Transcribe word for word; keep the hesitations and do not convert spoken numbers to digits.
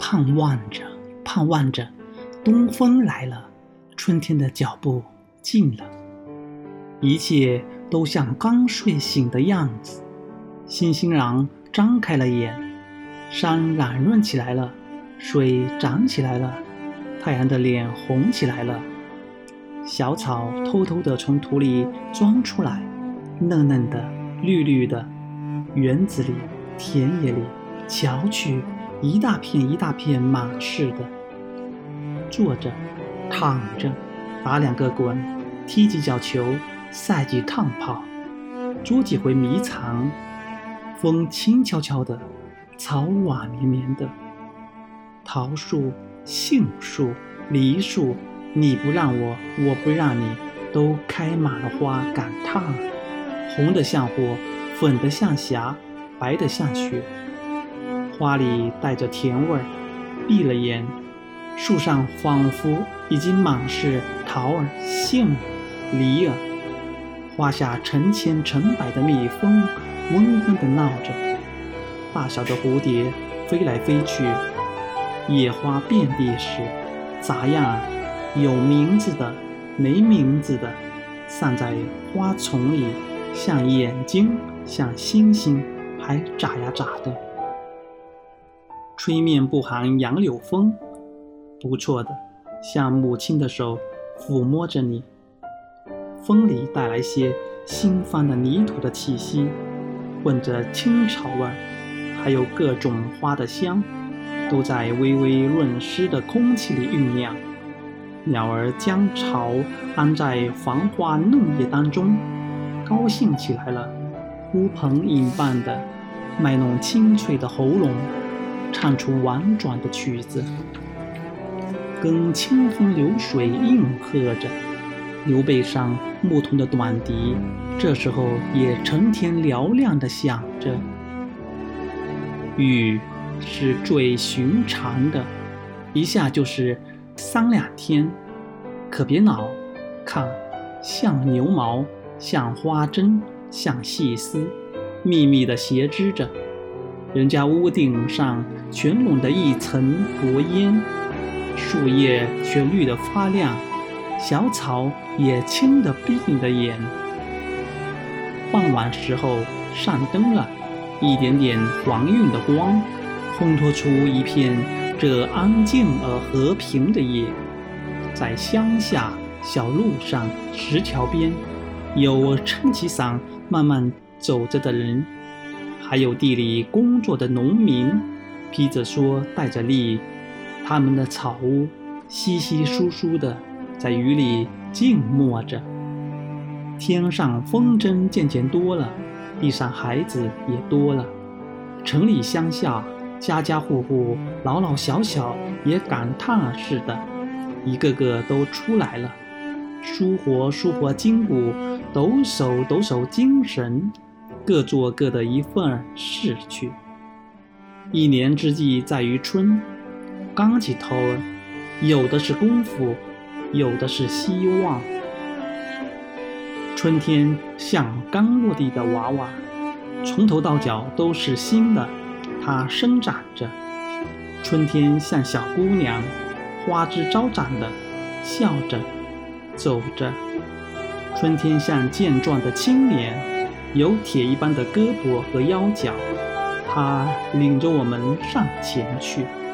盼望着，盼望着，东风来了，春天的脚步近了，一切都像刚睡醒的样子。欣欣然张开了眼，山软润起来了，水涨起来了，太阳的脸红起来了，小草偷偷地从土里钻出来，嫩嫩的，绿绿的。园子里，田野里，瞧去，一大片一大片满是的。坐着，躺着，打两个滚，踢几脚球，赛几趟跑，捉几回迷藏。风轻悄悄的，草软绵绵的。桃树、杏树、梨树，你不让我，我不让你，都开满了花，赶趟，红得像火，粉得像霞，白得像雪。花里带着甜味儿，闭了眼，树上仿佛已经满是桃儿、杏儿、梨儿。花下成千成百的蜜蜂嗡嗡地闹着，大小的蝴蝶飞来飞去。野花遍地是，杂样有名字的，没名字的，散在花丛里，像眼睛，像星星，还眨呀眨的。吹面不寒杨柳风，不错的，像母亲的手抚摸着你。风里带来些新翻的泥土的气息，混着青草味，还有各种花的香，都在微微润湿的空气里酝酿。鸟儿将巢安在繁花嫩叶当中，高兴起来了，呼朋引伴的卖弄清脆的喉咙，唱出婉转的曲子，跟清风流水应和着。牛背上牧童的短笛，这时候也成天嘹亮地响着。雨是最寻常的，一下就是三两天，可别恼。看，像牛毛，像花针，像细丝，密密地斜织着。人家屋顶上全笼的一层薄烟，树叶却绿得发亮，小草也青得闭你的眼。傍晚时候上灯了，一点点黄晕的光，烘托出一片这安静而和平的夜。在乡下小路上，石桥边，有撑起伞慢慢走着的人，还有地里工作的农民，披着蓑带着笠，他们的草屋稀稀疏疏的在雨里静默着。天上风筝渐渐多了，地上孩子也多了。城里乡下，家家户户老老小小也感叹似的，一个个都出来了，舒活舒活筋骨，抖擞抖擞精神，各做各的一份事去。一年之计在于春，刚起头，有的是功夫，有的是希望。春天像刚落地的娃娃，从头到脚都是新的，它生长着。春天像小姑娘，花枝招展的，笑着走着。春天像健壮的青年，有铁一般的胳膊和腰脚，它领着我们上前去。